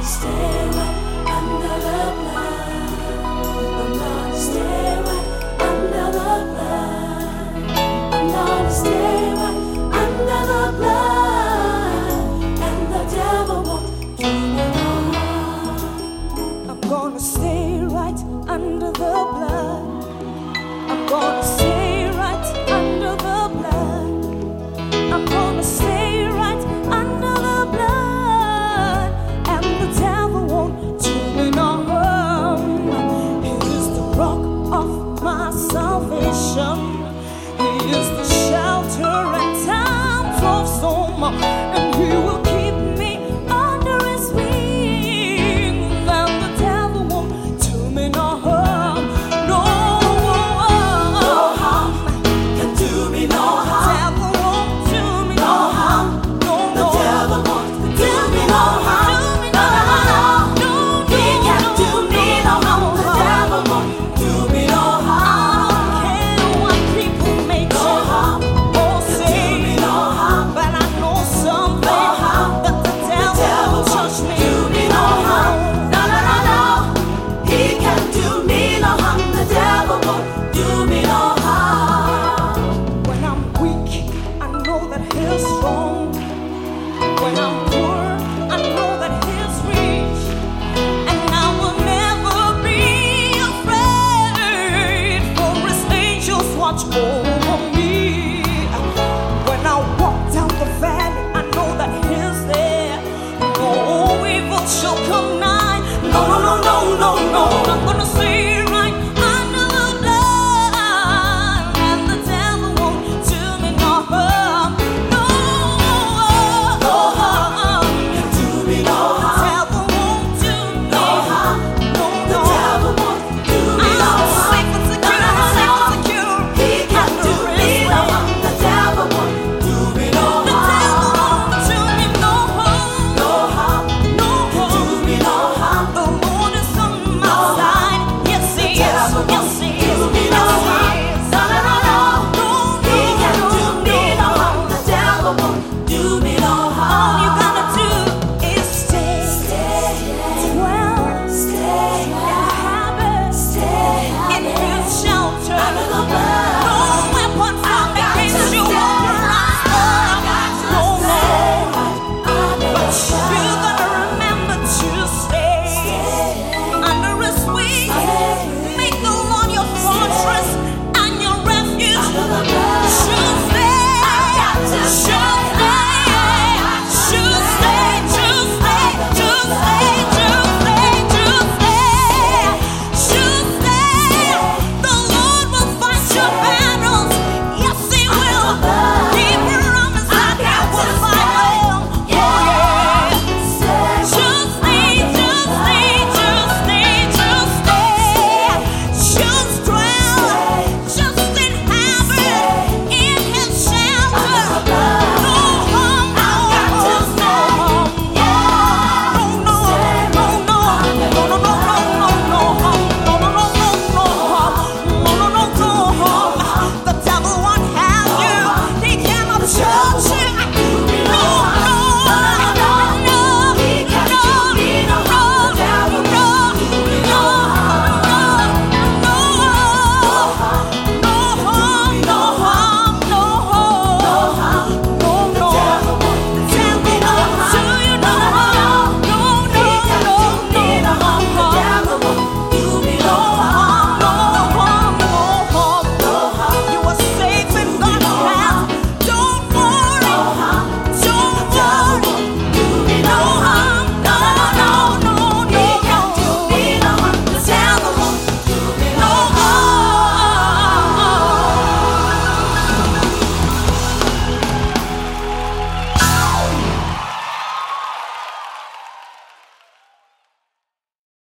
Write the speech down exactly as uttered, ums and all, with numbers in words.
stay right under the blood. I'm gonna stay right under the blood. I'm gonna stay right under the blood, and the devil won't do me no harm. I'm gonna stay right under the blood. I'm gonna stay right under the blood. I'm gonna stay right under the blood, and the devil won't do me no harm. He is the rock of my salvation. He is the shelter in times of storm, and He will keep me under His wings, and the devil won't do me no harm. No, No harm can do me no harm. devil won't do me No no harm. harm. No, The no. devil won't do me no harm. No, no, no, no. He can't do me no harm. The devil won't do me no harm. No harm can do me no harm. No harm. The devil won't do me no harm. No, no, no, no. He can't do me no harm. The devil won't do me no harm. When I'm weak, I know that He's strong. When I'm